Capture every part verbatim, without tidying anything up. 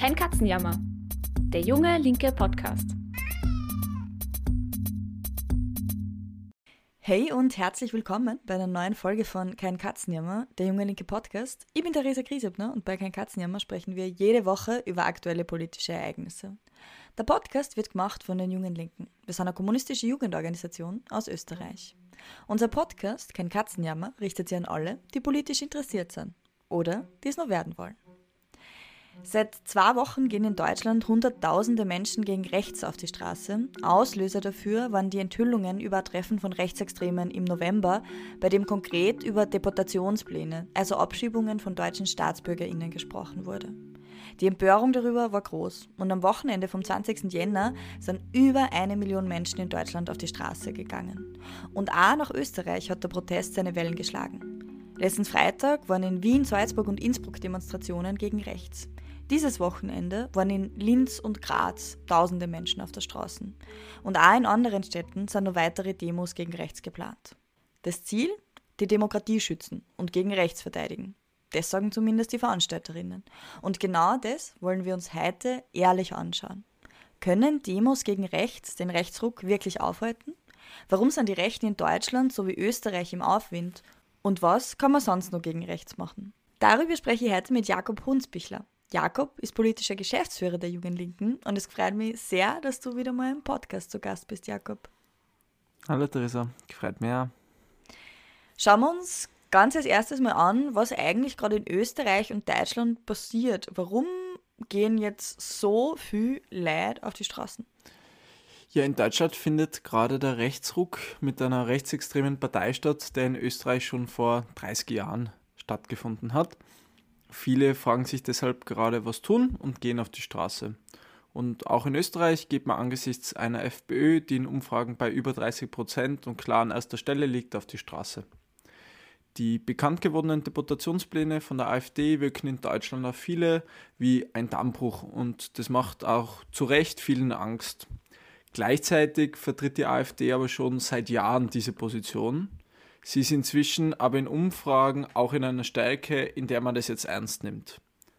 Kein Katzenjammer. Der junge linke Podcast. Hey und herzlich willkommen bei einer neuen Folge von Kein Katzenjammer, der junge linke Podcast. Ich bin Theresa Griesebner und bei Kein Katzenjammer sprechen wir jede Woche über aktuelle politische Ereignisse. Der Podcast wird gemacht von den Jungen Linken. Wir sind eine kommunistische Jugendorganisation aus Österreich. Unser Podcast, Kein Katzenjammer, richtet sich an alle, die politisch interessiert sind oder die es noch werden wollen. Seit zwei Wochen gehen in Deutschland Hunderttausende Menschen gegen rechts auf die Straße. Auslöser dafür waren die Enthüllungen über ein Treffen von Rechtsextremen im November, bei dem konkret über Deportationspläne, also Abschiebungen von deutschen StaatsbürgerInnen gesprochen wurde. Die Empörung darüber war groß und am Wochenende vom zwanzigsten Jänner sind über eine Million Menschen in Deutschland auf die Straße gegangen. Und auch nach Österreich hat der Protest seine Wellen geschlagen. Letzten Freitag waren in Wien, Salzburg und Innsbruck Demonstrationen gegen rechts. Dieses Wochenende waren in Linz und Graz tausende Menschen auf der Straßen. Und auch in anderen Städten sind noch weitere Demos gegen rechts geplant. Das Ziel? Die Demokratie schützen und gegen rechts verteidigen. Das sagen zumindest die Veranstalterinnen. Und genau das wollen wir uns heute ehrlich anschauen. Können Demos gegen rechts den Rechtsruck wirklich aufhalten? Warum sind die Rechten in Deutschland sowie Österreich im Aufwind? Und was kann man sonst noch gegen rechts machen? Darüber spreche ich heute mit Jakob Hunsbichler. Jakob ist politischer Geschäftsführer der Jungen Linken und es freut mich sehr, dass du wieder mal im Podcast zu Gast bist, Jakob. Hallo Theresa, gefreut mich auch. Schauen wir uns ganz als erstes mal an, was eigentlich gerade in Österreich und Deutschland passiert. Warum gehen jetzt so viel Leute auf die Straßen? Ja, in Deutschland findet gerade der Rechtsruck mit einer rechtsextremen Partei statt, der in Österreich schon vor dreißig Jahren stattgefunden hat. Viele fragen sich deshalb gerade, was tun und gehen auf die Straße. Und auch in Österreich geht man angesichts einer FPÖ, die in Umfragen bei über dreißig Prozent und klar an erster Stelle liegt, auf die Straße. Die bekannt gewordenen Deportationspläne von der AfD wirken in Deutschland auf viele wie ein Dammbruch und das macht auch zu Recht vielen Angst. Gleichzeitig vertritt die AfD aber schon seit Jahren diese Position. Sie ist inzwischen aber in Umfragen auch in einer Stärke, in der man das jetzt ernst nimmt.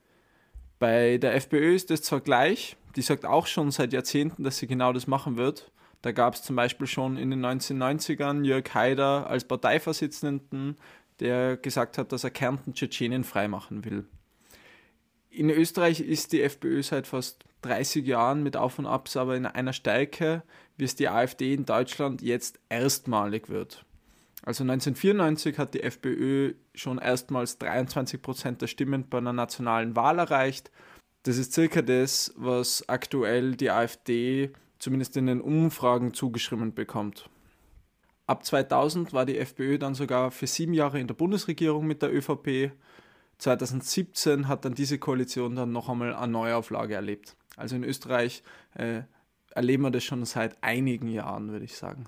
Bei der FPÖ ist es zwar gleich, die sagt auch schon seit Jahrzehnten, dass sie genau das machen wird. Da gab es zum Beispiel schon in den neunzehnhundertneunzigern Jörg Haider als Parteivorsitzenden, der gesagt hat, dass er Kärnten Tschetschenien freimachen will. In Österreich ist die FPÖ seit fast dreißig Jahren mit Auf und Abs aber in einer Stärke, wie es die AfD in Deutschland jetzt erstmalig wird. Also neunzehnhundertvierundneunzig hat die FPÖ schon erstmals dreiundzwanzig Prozent der Stimmen bei einer nationalen Wahl erreicht. Das ist circa das, was aktuell die AfD zumindest in den Umfragen zugeschrieben bekommt. Ab zweitausend war die FPÖ dann sogar für sieben Jahre in der Bundesregierung mit der ÖVP. zweitausendsiebzehn hat dann diese Koalition dann noch einmal eine Neuauflage erlebt. Also in Österreich äh, erleben wir das schon seit einigen Jahren, würde ich sagen.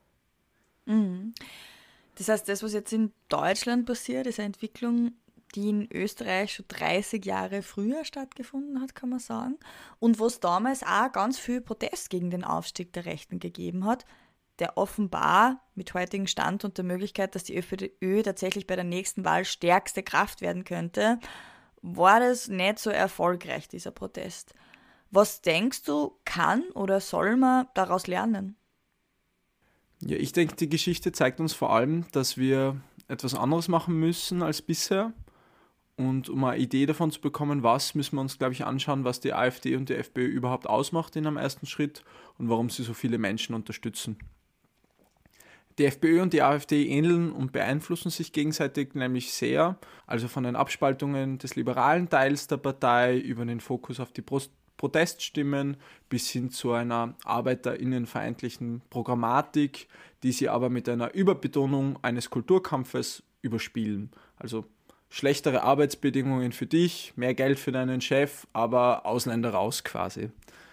Mhm. Das heißt, das, was jetzt in Deutschland passiert, ist eine Entwicklung, die in Österreich schon dreißig Jahre früher stattgefunden hat, kann man sagen. Und wo es damals auch ganz viel Protest gegen den Aufstieg der Rechten gegeben hat, der offenbar mit heutigem Stand und der Möglichkeit, dass die ÖVP tatsächlich bei der nächsten Wahl stärkste Kraft werden könnte, war das nicht so erfolgreich, dieser Protest. Was denkst du, kann oder soll man daraus lernen? Ja, ich denke, die Geschichte zeigt uns vor allem, dass wir etwas anderes machen müssen als bisher. Und um eine Idee davon zu bekommen, was, müssen wir uns, glaube ich, anschauen, was die AfD und die FPÖ überhaupt ausmacht in einem ersten Schritt und warum sie so viele Menschen unterstützen. Die FPÖ und die AfD ähneln und beeinflussen sich gegenseitig nämlich sehr, also von den Abspaltungen des liberalen Teils der Partei über den Fokus auf die Prost- Proteststimmen bis hin zu einer arbeiterinnenfeindlichen Programmatik, die sie aber mit einer Überbetonung eines Kulturkampfes überspielen. Also schlechtere Arbeitsbedingungen für dich, mehr Geld für deinen Chef, aber Ausländer raus quasi.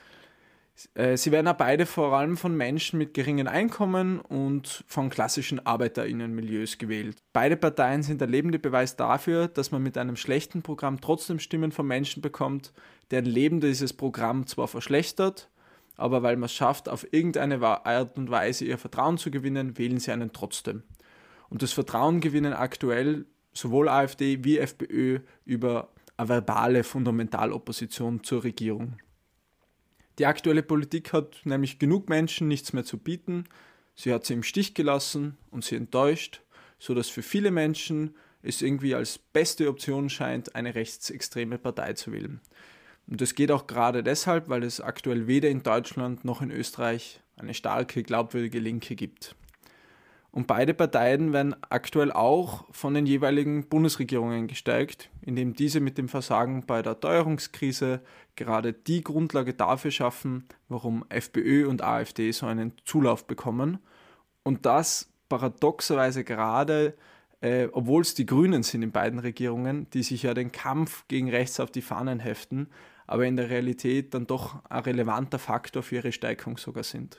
Sie werden auch beide vor allem von Menschen mit geringen Einkommen und von klassischen ArbeiterInnen-Milieus gewählt. Beide Parteien sind der lebende Beweis dafür, dass man mit einem schlechten Programm trotzdem Stimmen von Menschen bekommt, deren Leben dieses Programm zwar verschlechtert, aber weil man es schafft, auf irgendeine Art und Weise ihr Vertrauen zu gewinnen, wählen sie einen trotzdem. Und das Vertrauen gewinnen aktuell sowohl AfD wie FPÖ über eine verbale Fundamentalopposition zur Regierung. Die aktuelle Politik hat nämlich genug Menschen nichts mehr zu bieten, sie hat sie im Stich gelassen und sie enttäuscht, sodass für viele Menschen es irgendwie als beste Option scheint, eine rechtsextreme Partei zu wählen. Und das geht auch gerade deshalb, weil es aktuell weder in Deutschland noch in Österreich eine starke, glaubwürdige Linke gibt. Und beide Parteien werden aktuell auch von den jeweiligen Bundesregierungen gestärkt, indem diese mit dem Versagen bei der Teuerungskrise gerade die Grundlage dafür schaffen, warum FPÖ und AfD so einen Zulauf bekommen. Und das paradoxerweise gerade, äh, obwohl es die Grünen sind in beiden Regierungen, die sich ja den Kampf gegen rechts auf die Fahnen heften, aber in der Realität dann doch ein relevanter Faktor für ihre Stärkung sogar sind.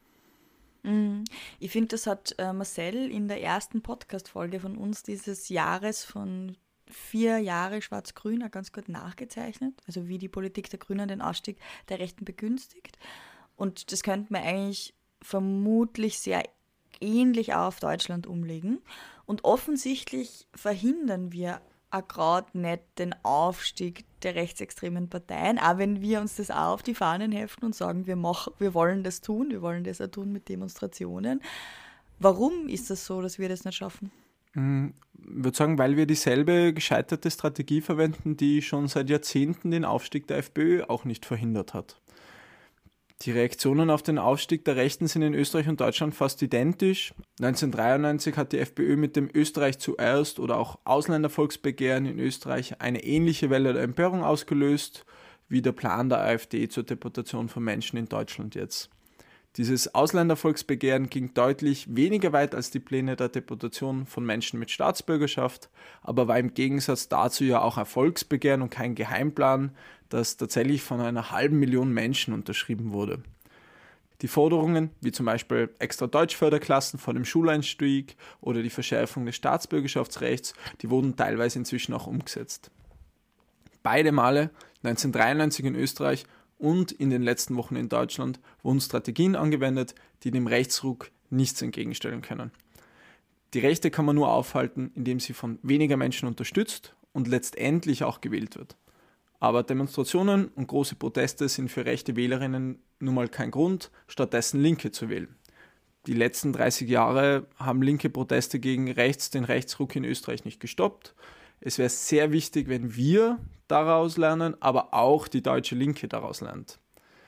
Ich finde, das hat äh, Marcel in der ersten Podcast-Folge von uns dieses Jahres von vier Jahre Schwarz-Grün auch ganz gut nachgezeichnet, also wie die Politik der Grünen den Ausstieg der Rechten begünstigt. Und das könnte man eigentlich vermutlich sehr ähnlich auch auf Deutschland umlegen. Und offensichtlich verhindern wir auch gerade nicht den Aufstieg der rechtsextremen Parteien, auch wenn wir uns das auch auf die Fahnen heften und sagen, wir, machen, wir wollen das tun, wir wollen das auch tun mit Demonstrationen. Warum ist das so, dass wir das nicht schaffen? Ich würde sagen, weil wir dieselbe gescheiterte Strategie verwenden, die schon seit Jahrzehnten den Aufstieg der FPÖ auch nicht verhindert hat. Die Reaktionen auf den Aufstieg der Rechten sind in Österreich und Deutschland fast identisch. neunzehnhundertdreiundneunzig hat die FPÖ mit dem Österreich zuerst oder auch Ausländervolksbegehren in Österreich eine ähnliche Welle der Empörung ausgelöst, wie der Plan der AfD zur Deportation von Menschen in Deutschland jetzt. Dieses Ausländervolksbegehren ging deutlich weniger weit als die Pläne der Deportation von Menschen mit Staatsbürgerschaft, aber war im Gegensatz dazu ja auch ein Volksbegehren und kein Geheimplan, das tatsächlich von einer halben Million Menschen unterschrieben wurde. Die Forderungen, wie zum Beispiel extra Deutschförderklassen vor dem Schuleinstieg oder die Verschärfung des Staatsbürgerschaftsrechts, die wurden teilweise inzwischen auch umgesetzt. Beide Male, neunzehnhundertdreiundneunzig in Österreich und in den letzten Wochen in Deutschland, wurden Strategien angewendet, die dem Rechtsruck nichts entgegenstellen können. Die Rechte kann man nur aufhalten, indem sie von weniger Menschen unterstützt und letztendlich auch gewählt wird. Aber Demonstrationen und große Proteste sind für rechte Wählerinnen nun mal kein Grund, stattdessen Linke zu wählen. Die letzten dreißig Jahre haben linke Proteste gegen rechts den Rechtsruck in Österreich nicht gestoppt. Es wäre sehr wichtig, wenn wir daraus lernen, aber auch die deutsche Linke daraus lernt.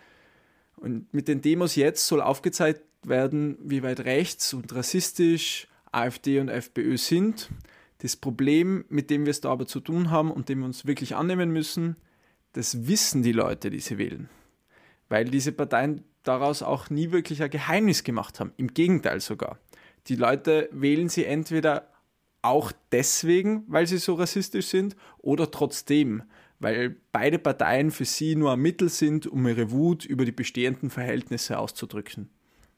Und mit den Demos jetzt soll aufgezeigt werden, wie weit rechts und rassistisch AfD und FPÖ sind. Das Problem, mit dem wir es da aber zu tun haben und dem wir uns wirklich annehmen müssen, das wissen die Leute, die sie wählen. Weil diese Parteien daraus auch nie wirklich ein Geheimnis gemacht haben. Im Gegenteil sogar. Die Leute wählen sie entweder auch deswegen, weil sie so rassistisch sind, oder trotzdem, weil beide Parteien für sie nur ein Mittel sind, um ihre Wut über die bestehenden Verhältnisse auszudrücken.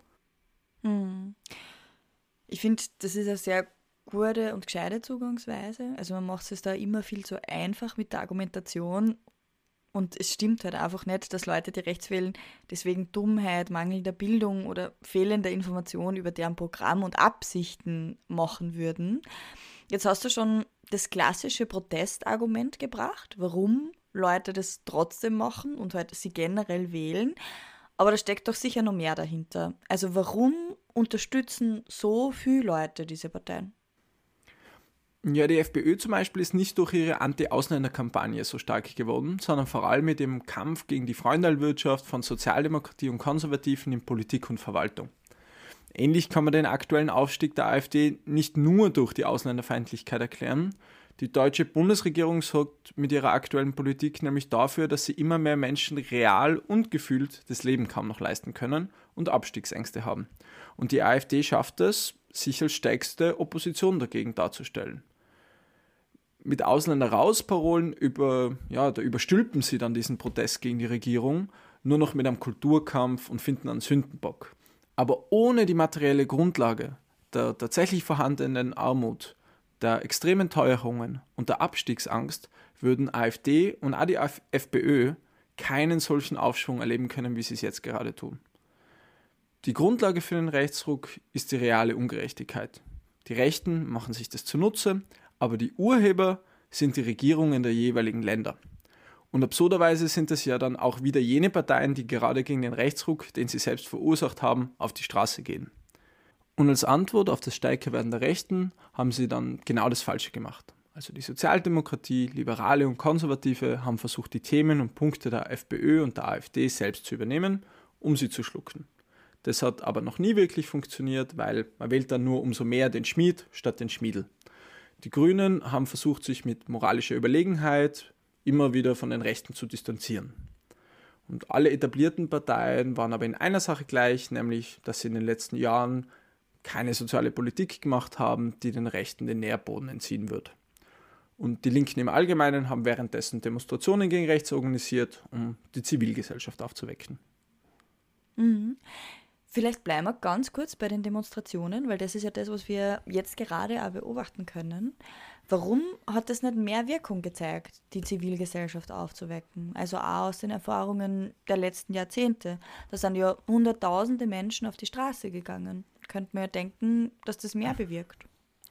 Ich finde, das ist eine sehr gute und gescheite Zugangsweise. Also man macht es da immer viel zu einfach mit der Argumentation und es stimmt halt einfach nicht, dass Leute, die rechts wählen, deswegen Dummheit, mangelnder Bildung oder fehlender Information über deren Programm und Absichten machen würden. Jetzt hast du schon das klassische Protestargument gebracht, warum Leute das trotzdem machen und halt sie generell wählen. Aber da steckt doch sicher noch mehr dahinter. Also warum unterstützen so viele Leute diese Parteien? Ja, die FPÖ zum Beispiel ist nicht durch ihre Anti-Ausländer-Kampagne so stark geworden, sondern vor allem mit dem Kampf gegen die Freundalwirtschaft von Sozialdemokratie und Konservativen in Politik und Verwaltung. Ähnlich kann man den aktuellen Aufstieg der AfD nicht nur durch die Ausländerfeindlichkeit erklären. Die deutsche Bundesregierung sorgt mit ihrer aktuellen Politik nämlich dafür, dass sie immer mehr Menschen real und gefühlt das Leben kaum noch leisten können und Abstiegsängste haben. Und die AfD schafft es, sich als stärkste Opposition dagegen darzustellen. Mit Ausländer-raus-Parolen über, ja, da überstülpen sie dann diesen Protest gegen die Regierung nur noch mit einem Kulturkampf und finden einen Sündenbock. Aber ohne die materielle Grundlage der tatsächlich vorhandenen Armut, der extremen Teuerungen und der Abstiegsangst würden AfD und auch die FPÖ keinen solchen Aufschwung erleben können, wie sie es jetzt gerade tun. Die Grundlage für den Rechtsruck ist die reale Ungerechtigkeit. Die Rechten machen sich das zunutze, aber die Urheber sind die Regierungen der jeweiligen Länder. Und absurderweise sind es ja dann auch wieder jene Parteien, die gerade gegen den Rechtsruck, den sie selbst verursacht haben, auf die Straße gehen. Und als Antwort auf das Stärkerwerden der Rechten haben sie dann genau das Falsche gemacht. Also die Sozialdemokratie, Liberale und Konservative haben versucht, die Themen und Punkte der FPÖ und der AfD selbst zu übernehmen, um sie zu schlucken. Das hat aber noch nie wirklich funktioniert, weil man wählt dann nur umso mehr den Schmied statt den Schmiedel. Die Grünen haben versucht, sich mit moralischer Überlegenheit immer wieder von den Rechten zu distanzieren. Und alle etablierten Parteien waren aber in einer Sache gleich, nämlich, dass sie in den letzten Jahren keine soziale Politik gemacht haben, die den Rechten den Nährboden entziehen wird. Und die Linken im Allgemeinen haben währenddessen Demonstrationen gegen rechts organisiert, um die Zivilgesellschaft aufzuwecken. Mhm. Vielleicht bleiben wir ganz kurz bei den Demonstrationen, weil das ist ja das, was wir jetzt gerade auch beobachten können. Warum hat das nicht mehr Wirkung gezeigt, die Zivilgesellschaft aufzuwecken? Also auch aus den Erfahrungen der letzten Jahrzehnte. Da sind ja hunderttausende Menschen auf die Straße gegangen. Könnte man ja denken, dass das mehr bewirkt.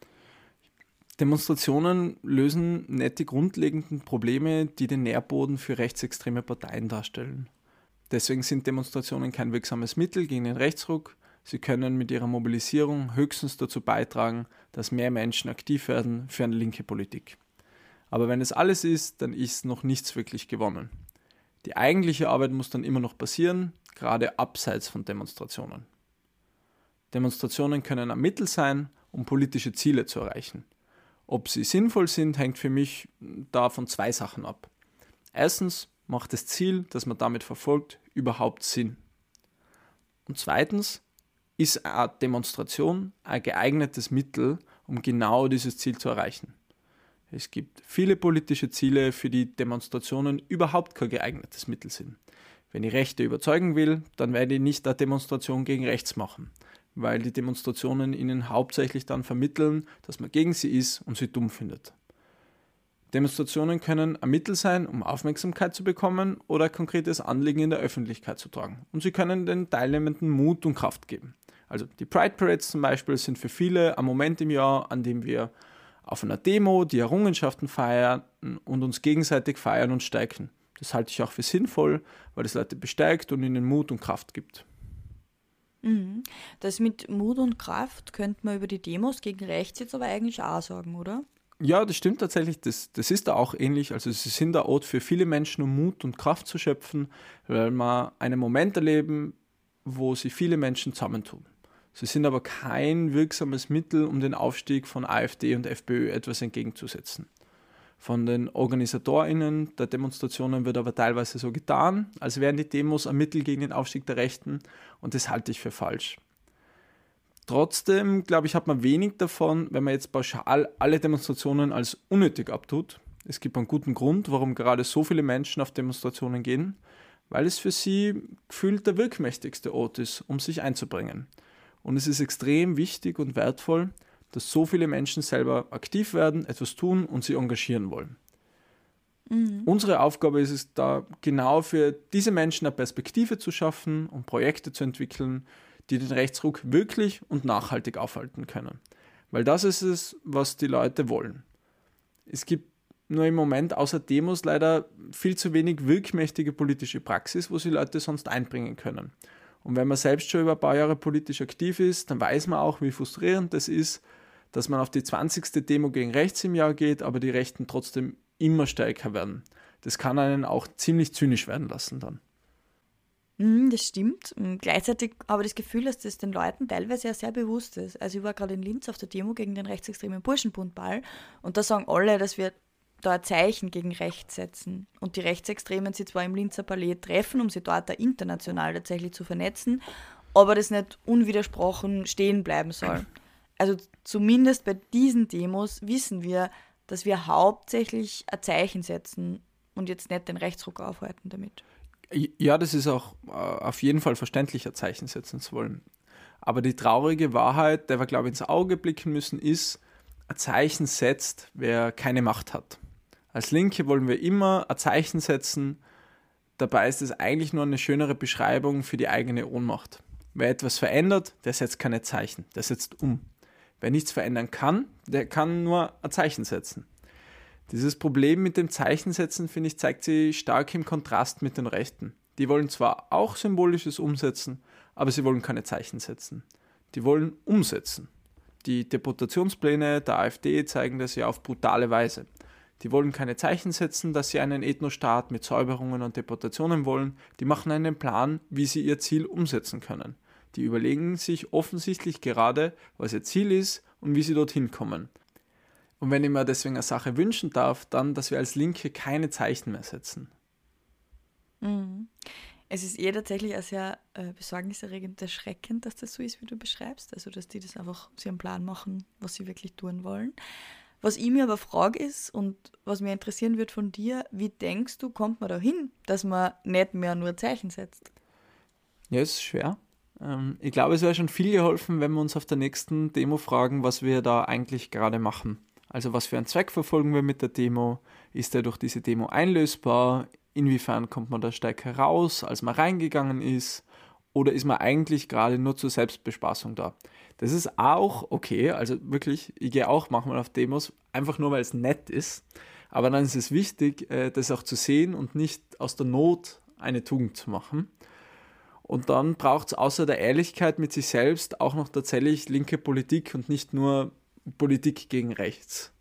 Demonstrationen lösen nicht die grundlegenden Probleme, die den Nährboden für rechtsextreme Parteien darstellen. Deswegen sind Demonstrationen kein wirksames Mittel gegen den Rechtsruck. Sie können mit ihrer Mobilisierung höchstens dazu beitragen, dass mehr Menschen aktiv werden für eine linke Politik. Aber wenn es alles ist, dann ist noch nichts wirklich gewonnen. Die eigentliche Arbeit muss dann immer noch passieren, gerade abseits von Demonstrationen. Demonstrationen können ein Mittel sein, um politische Ziele zu erreichen. Ob sie sinnvoll sind, hängt für mich da von zwei Sachen ab. Erstens, macht das Ziel, das man damit verfolgt, überhaupt Sinn? Und zweitens, ist eine Demonstration ein geeignetes Mittel, um genau dieses Ziel zu erreichen? Es gibt viele politische Ziele, für die Demonstrationen überhaupt kein geeignetes Mittel sind. Wenn ich Rechte überzeugen will, dann werde ich nicht eine Demonstration gegen rechts machen, weil die Demonstrationen ihnen hauptsächlich dann vermitteln, dass man gegen sie ist und sie dumm findet. Demonstrationen können ein Mittel sein, um Aufmerksamkeit zu bekommen oder ein konkretes Anliegen in der Öffentlichkeit zu tragen. Und sie können den Teilnehmenden Mut und Kraft geben. Also die Pride Parades zum Beispiel sind für viele ein Moment im Jahr, an dem wir auf einer Demo die Errungenschaften feiern und uns gegenseitig feiern und stärken. Das halte ich auch für sinnvoll, weil es Leute bestärkt und ihnen Mut und Kraft gibt. Mhm. Das mit Mut und Kraft könnte man über die Demos gegen rechts jetzt aber eigentlich auch sagen, oder? Ja, das stimmt tatsächlich. Das, das ist da auch ähnlich. Also sie sind der Ort für viele Menschen, um Mut und Kraft zu schöpfen, weil wir einen Moment erleben, wo sich viele Menschen zusammentun. Sie sind aber kein wirksames Mittel, um den Aufstieg von AfD und FPÖ etwas entgegenzusetzen. Von den OrganisatorInnen der Demonstrationen wird aber teilweise so getan, als wären die Demos ein Mittel gegen den Aufstieg der Rechten, und das halte ich für falsch. Trotzdem, glaube ich, hat man wenig davon, wenn man jetzt pauschal alle Demonstrationen als unnötig abtut. Es gibt einen guten Grund, warum gerade so viele Menschen auf Demonstrationen gehen, weil es für sie gefühlt der wirkmächtigste Ort ist, um sich einzubringen. Und es ist extrem wichtig und wertvoll, dass so viele Menschen selber aktiv werden, etwas tun und sich engagieren wollen. Mhm. Unsere Aufgabe ist es da, genau für diese Menschen eine Perspektive zu schaffen und Projekte zu entwickeln, die den Rechtsruck wirklich und nachhaltig aufhalten können. Weil das ist es, was die Leute wollen. Es gibt nur im Moment außer Demos leider viel zu wenig wirkmächtige politische Praxis, wo sie Leute sonst einbringen können. Und wenn man selbst schon über ein paar Jahre politisch aktiv ist, dann weiß man auch, wie frustrierend das ist, dass man auf die zwanzigste Demo gegen rechts im Jahr geht, aber die Rechten trotzdem immer stärker werden. Das kann einen auch ziemlich zynisch werden lassen dann. Das stimmt. Und gleichzeitig habe ich das Gefühl, dass das den Leuten teilweise ja sehr bewusst ist. Also ich war gerade in Linz auf der Demo gegen den rechtsextremen Burschenbundball und da sagen alle, dass wir da ein Zeichen gegen rechts setzen. Und die Rechtsextremen sich zwar im Linzer Palais treffen, um sie dort international tatsächlich zu vernetzen, aber das nicht unwidersprochen stehen bleiben soll. Also zumindest bei diesen Demos wissen wir, dass wir hauptsächlich ein Zeichen setzen und jetzt nicht den Rechtsruck aufhalten damit. Ja, das ist auch äh, auf jeden Fall verständlich, ein Zeichen setzen zu wollen. Aber die traurige Wahrheit, der wir, glaube ich, ins Auge blicken müssen, ist, ein Zeichen setzt, wer keine Macht hat. Als Linke wollen wir immer ein Zeichen setzen, dabei ist es eigentlich nur eine schönere Beschreibung für die eigene Ohnmacht. Wer etwas verändert, der setzt keine Zeichen, der setzt um. Wer nichts verändern kann, der kann nur ein Zeichen setzen. Dieses Problem mit dem Zeichensetzen, finde ich, zeigt sich stark im Kontrast mit den Rechten. Die wollen zwar auch Symbolisches umsetzen, aber sie wollen keine Zeichen setzen. Die wollen umsetzen. Die Deportationspläne der AfD zeigen das ja auf brutale Weise. Die wollen keine Zeichen setzen, dass sie einen Ethnostaat mit Säuberungen und Deportationen wollen. Die machen einen Plan, wie sie ihr Ziel umsetzen können. Die überlegen sich offensichtlich gerade, was ihr Ziel ist und wie sie dorthin kommen. Und wenn ich mir deswegen eine Sache wünschen darf, dann, dass wir als Linke keine Zeichen mehr setzen. Mhm. Es ist eh tatsächlich auch sehr äh, besorgniserregend, erschreckend, dass das so ist, wie du beschreibst. Also, dass die das einfach, sie einen Plan machen, was sie wirklich tun wollen. Was ich mir aber frage ist, und was mich interessieren wird von dir, wie denkst du, kommt man da hin, dass man nicht mehr nur Zeichen setzt? Ja, es ist schwer. Ähm, ich glaube, es wäre schon viel geholfen, wenn wir uns auf der nächsten Demo fragen, was wir da eigentlich gerade machen. Also was für einen Zweck verfolgen wir mit der Demo? Ist der durch diese Demo einlösbar? Inwiefern kommt man da stärker raus, als man reingegangen ist? Oder ist man eigentlich gerade nur zur Selbstbespaßung da? Das ist auch okay, also wirklich, ich gehe auch manchmal auf Demos, einfach nur weil es nett ist. Aber dann ist es wichtig, das auch zu sehen und nicht aus der Not eine Tugend zu machen. Und dann braucht es außer der Ehrlichkeit mit sich selbst auch noch tatsächlich linke Politik und nicht nur Politik gegen rechts.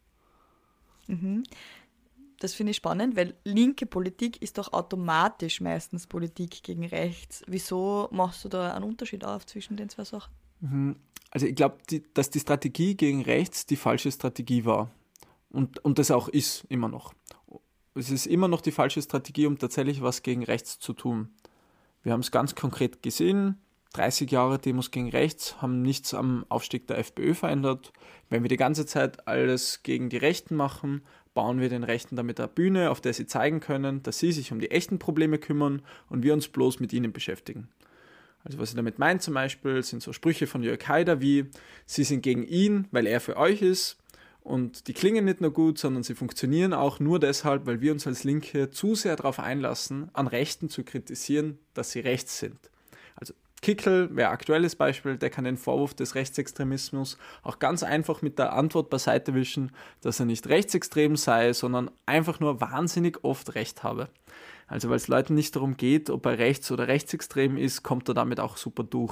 Mhm. Das finde ich spannend, weil linke Politik ist doch automatisch meistens Politik gegen rechts. Wieso machst du da einen Unterschied auf zwischen den zwei Sachen? Also ich glaube, die, dass die Strategie gegen rechts die falsche Strategie war. Und, und das auch ist immer noch. Es ist immer noch die falsche Strategie, um tatsächlich was gegen rechts zu tun. Wir haben es ganz konkret gesehen. dreißig Jahre Demos gegen rechts haben nichts am Aufstieg der FPÖ verändert. Wenn wir die ganze Zeit alles gegen die Rechten machen, bauen wir den Rechten damit eine Bühne, auf der sie zeigen können, dass sie sich um die echten Probleme kümmern und wir uns bloß mit ihnen beschäftigen. Also was ich damit meine zum Beispiel, sind so Sprüche von Jörg Haider wie, sie sind gegen ihn, weil er für euch ist. Und die klingen nicht nur gut, sondern sie funktionieren auch nur deshalb, weil wir uns als Linke zu sehr darauf einlassen, an Rechten zu kritisieren, dass sie rechts sind. Also Kickl wäre ein aktuelles Beispiel, der kann den Vorwurf des Rechtsextremismus auch ganz einfach mit der Antwort beiseite wischen, dass er nicht rechtsextrem sei, sondern einfach nur wahnsinnig oft Recht habe. Also weil es Leuten nicht darum geht, ob er rechts- oder rechtsextrem ist, kommt er damit auch super durch.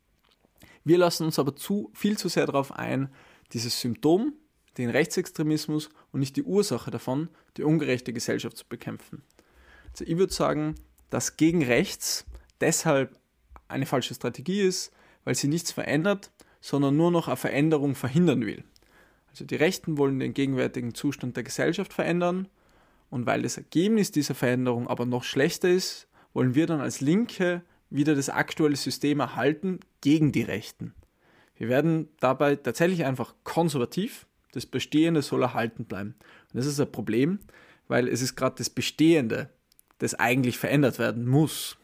Wir lassen uns aber zu, viel zu sehr darauf ein, dieses Symptom, den Rechtsextremismus und nicht die Ursache davon, die ungerechte Gesellschaft zu bekämpfen. Also ich würde sagen, dass gegen rechts deshalb eine falsche Strategie ist, weil sie nichts verändert, sondern nur noch eine Veränderung verhindern will. Also die Rechten wollen den gegenwärtigen Zustand der Gesellschaft verändern und weil das Ergebnis dieser Veränderung aber noch schlechter ist, wollen wir dann als Linke wieder das aktuelle System erhalten gegen die Rechten. Wir werden dabei tatsächlich einfach konservativ, das Bestehende soll erhalten bleiben. Und das ist ein Problem, weil es ist gerade das Bestehende, das eigentlich verändert werden muss.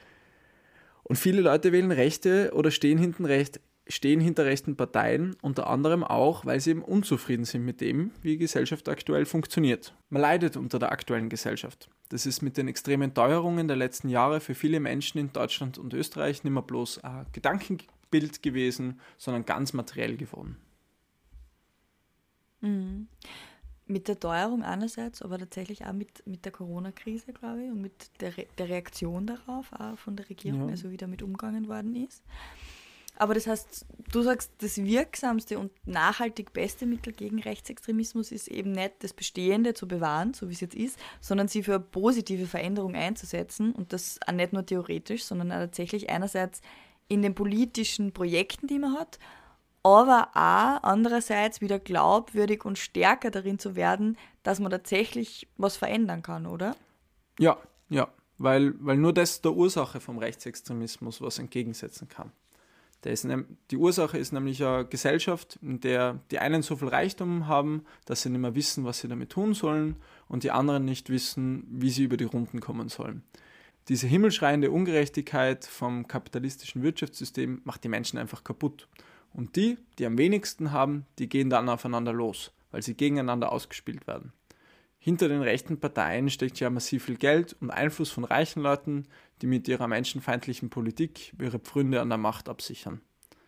Und viele Leute wählen Rechte oder stehen, hinten recht, stehen hinter rechten Parteien, unter anderem auch, weil sie eben unzufrieden sind mit dem, wie die Gesellschaft aktuell funktioniert. Man leidet unter der aktuellen Gesellschaft. Das ist mit den extremen Teuerungen der letzten Jahre für viele Menschen in Deutschland und Österreich nicht mehr bloß ein Gedankenbild gewesen, sondern ganz materiell geworden. Mhm. Mit der Teuerung einerseits, aber tatsächlich auch mit, mit der Corona-Krise, glaube ich, und mit der, Re- der Reaktion darauf auch von der Regierung, Ja. also wie damit umgegangen worden ist. Aber das heißt, du sagst, das wirksamste und nachhaltig beste Mittel gegen Rechtsextremismus ist eben nicht das Bestehende zu bewahren, so wie es jetzt ist, sondern sie für eine positive Veränderung einzusetzen und das auch nicht nur theoretisch, sondern auch tatsächlich einerseits in den politischen Projekten, die man hat, aber auch andererseits wieder glaubwürdig und stärker darin zu werden, dass man tatsächlich was verändern kann, oder? Ja, ja, weil, weil nur das der Ursache vom Rechtsextremismus was entgegensetzen kann. Der ist, die Ursache ist nämlich eine Gesellschaft, in der die einen so viel Reichtum haben, dass sie nicht mehr wissen, was sie damit tun sollen und die anderen nicht wissen, wie sie über die Runden kommen sollen. Diese himmelschreiende Ungerechtigkeit vom kapitalistischen Wirtschaftssystem macht die Menschen einfach kaputt. Und die, die am wenigsten haben, die gehen dann aufeinander los, weil sie gegeneinander ausgespielt werden. Hinter den rechten Parteien steckt ja massiv viel Geld und Einfluss von reichen Leuten, die mit ihrer menschenfeindlichen Politik ihre Pfründe an der Macht absichern.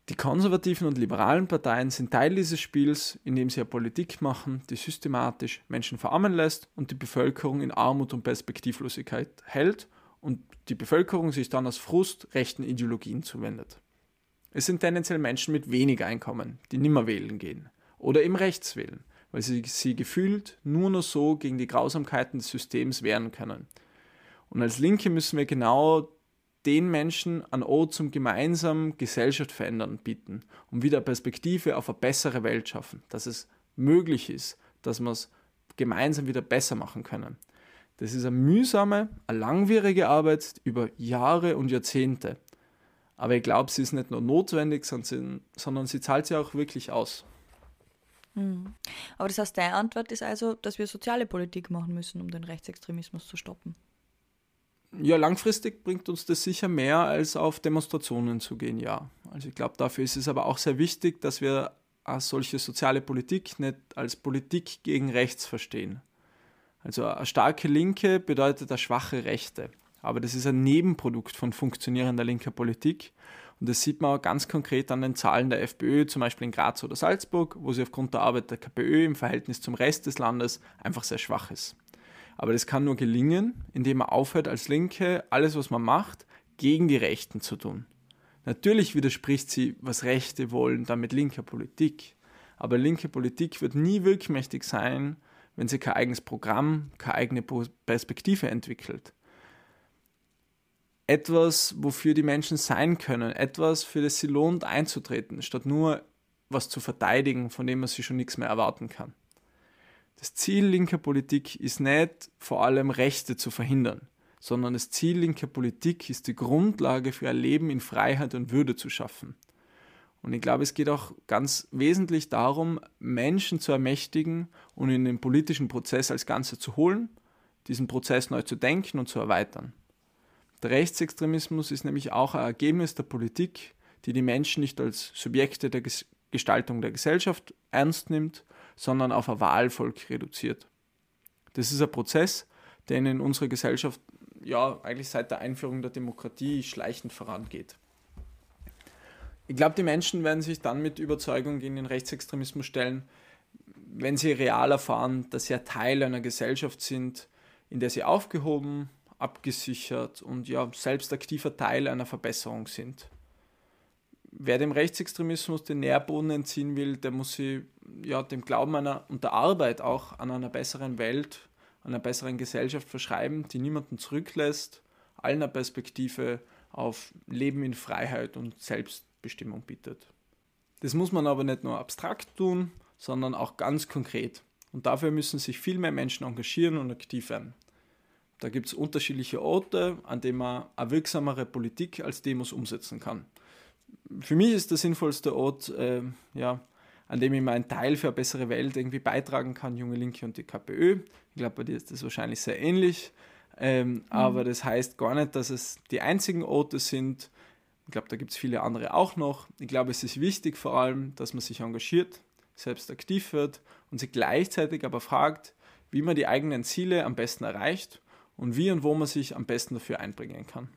Die konservativen und liberalen Parteien sind Teil dieses Spiels, indem sie eine Politik machen, die systematisch Menschen verarmen lässt und die Bevölkerung in Armut und Perspektivlosigkeit hält und die Bevölkerung sich dann aus Frust rechten Ideologien zuwendet. Es sind tendenziell Menschen mit wenig Einkommen, die nimmer wählen gehen oder eben rechts wählen, weil sie sie gefühlt nur noch so gegen die Grausamkeiten des Systems wehren können. Und als Linke müssen wir genau den Menschen einen Ort zum gemeinsamen Gesellschaft verändern bieten und wieder eine Perspektive auf eine bessere Welt schaffen, dass es möglich ist, dass wir es gemeinsam wieder besser machen können. Das ist eine mühsame, eine langwierige Arbeit über Jahre und Jahrzehnte. Aber ich glaube, sie ist nicht nur notwendig, sondern sie zahlt sich auch wirklich aus. Mhm. Aber das heißt, deine Antwort ist also, dass wir soziale Politik machen müssen, um den Rechtsextremismus zu stoppen. Ja, langfristig bringt uns das sicher mehr, als auf Demonstrationen zu gehen, ja. Also ich glaube, dafür ist es aber auch sehr wichtig, dass wir eine solche soziale Politik nicht als Politik gegen rechts verstehen. Also eine starke Linke bedeutet eine schwache Rechte. Aber das ist ein Nebenprodukt von funktionierender linker Politik. Und das sieht man auch ganz konkret an den Zahlen der FPÖ, zum Beispiel in Graz oder Salzburg, wo sie aufgrund der Arbeit der KPÖ im Verhältnis zum Rest des Landes einfach sehr schwach ist. Aber das kann nur gelingen, indem man aufhört, als Linke alles, was man macht, gegen die Rechten zu tun. Natürlich widerspricht sie, was Rechte wollen, damit linker Politik. Aber linke Politik wird nie wirkmächtig sein, wenn sie kein eigenes Programm, keine eigene Perspektive entwickelt. Etwas, wofür die Menschen sein können, etwas, für das sie lohnt einzutreten, statt nur was zu verteidigen, von dem man sich schon nichts mehr erwarten kann. Das Ziel linker Politik ist nicht, vor allem Rechte zu verhindern, sondern das Ziel linker Politik ist, die Grundlage für ein Leben in Freiheit und Würde zu schaffen. Und ich glaube, es geht auch ganz wesentlich darum, Menschen zu ermächtigen und in den politischen Prozess als Ganze zu holen, diesen Prozess neu zu denken und zu erweitern. Der Rechtsextremismus ist nämlich auch ein Ergebnis der Politik, die die Menschen nicht als Subjekte der Gestaltung der Gesellschaft ernst nimmt, sondern auf ein Wahlvolk reduziert. Das ist ein Prozess, der in unserer Gesellschaft ja eigentlich seit der Einführung der Demokratie schleichend vorangeht. Ich glaube, die Menschen werden sich dann mit Überzeugung gegen den Rechtsextremismus stellen, wenn sie real erfahren, dass sie ein Teil einer Gesellschaft sind, in der sie aufgehoben, abgesichert und ja selbst aktiver Teil einer Verbesserung sind. Wer dem Rechtsextremismus den Nährboden entziehen will, der muss sich ja, dem Glauben einer, und der Arbeit auch an einer besseren Welt, einer besseren Gesellschaft verschreiben, die niemanden zurücklässt, allen eine Perspektive auf Leben in Freiheit und Selbstbestimmung bietet. Das muss man aber nicht nur abstrakt tun, sondern auch ganz konkret. Und dafür müssen sich viel mehr Menschen engagieren und aktiv werden. Da gibt es unterschiedliche Orte, an denen man eine wirksamere Politik als Demos umsetzen kann. Für mich ist der sinnvollste Ort, äh, ja, an dem ich meinen Teil für eine bessere Welt irgendwie beitragen kann, Junge Linke und die KPÖ. Ich glaube, bei dir ist das wahrscheinlich sehr ähnlich. Ähm, mhm. Aber das heißt gar nicht, dass es die einzigen Orte sind. Ich glaube, da gibt es viele andere auch noch. Ich glaube, es ist wichtig vor allem, dass man sich engagiert, selbst aktiv wird und sich gleichzeitig aber fragt, wie man die eigenen Ziele am besten erreicht und wie und wo man sich am besten dafür einbringen kann.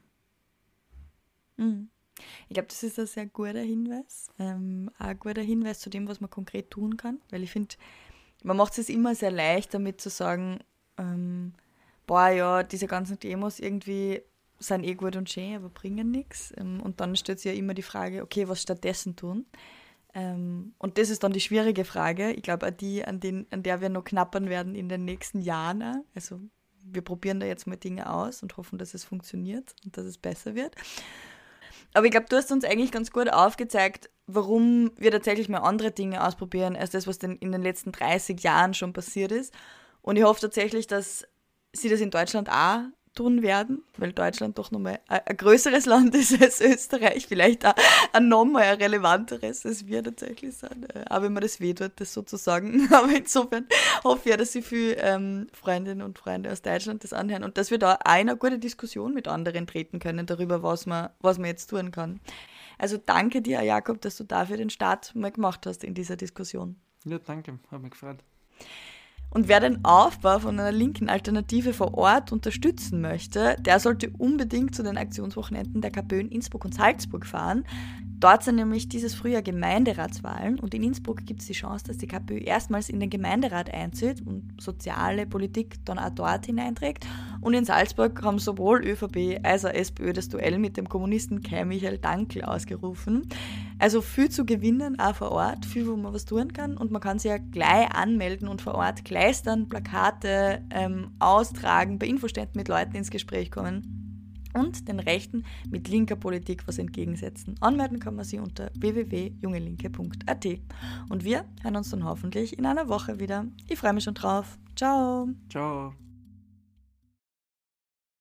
Mhm. Ich glaube, das ist ein sehr guter Hinweis. Ähm, ein guter Hinweis zu dem, was man konkret tun kann. Weil ich finde, man macht es immer sehr leicht, damit zu sagen, ähm, boah, ja, diese ganzen Demos irgendwie sind eh gut und schön, aber bringen nichts. Ähm, und dann stellt sich ja immer die Frage, okay, was stattdessen tun? Ähm, und das ist dann die schwierige Frage. Ich glaube, auch die, an, den, an der wir noch knappern werden in den nächsten Jahren. Auch. Also wir probieren da jetzt mal Dinge aus und hoffen, dass es funktioniert und dass es besser wird. Aber ich glaube, du hast uns eigentlich ganz gut aufgezeigt, warum wir tatsächlich mal andere Dinge ausprobieren, als das, was denn in den letzten dreißig Jahren schon passiert ist. Und ich hoffe tatsächlich, dass sie das in Deutschland auch tun werden, weil Deutschland doch nochmal ein, ein größeres Land ist als Österreich, vielleicht auch ein nochmal ein relevanteres, als wir tatsächlich sind. Auch wenn man das weh tut, das sozusagen. Aber insofern hoffe ich ja, dass sie viele ähm, Freundinnen und Freunde aus Deutschland das anhören und dass wir da auch in eine gute Diskussion mit anderen treten können darüber, was man, was man jetzt tun kann. Also danke dir, Jakob, dass du dafür den Start mal gemacht hast in dieser Diskussion. Ja, danke. Hat mich gefreut. Und wer den Aufbau von einer linken Alternative vor Ort unterstützen möchte, der sollte unbedingt zu den Aktionswochenenden der KPÖ in Innsbruck und Salzburg fahren. Dort sind nämlich dieses Frühjahr Gemeinderatswahlen und in Innsbruck gibt es die Chance, dass die KPÖ erstmals in den Gemeinderat einzieht und soziale Politik dann auch dort hineinträgt. Und in Salzburg haben sowohl ÖVP als auch SPÖ das Duell mit dem Kommunisten Kai Michael Dankl ausgerufen. Also viel zu gewinnen, auch vor Ort, viel, wo man was tun kann. Und man kann sich ja gleich anmelden und vor Ort kleistern, Plakate ähm, austragen, bei Infoständen mit Leuten ins Gespräch kommen und den Rechten mit linker Politik was entgegensetzen. Anmelden kann man sich unter w w w punkt jungelinke punkt a t. Und wir hören uns dann hoffentlich in einer Woche wieder. Ich freue mich schon drauf. Ciao. Ciao.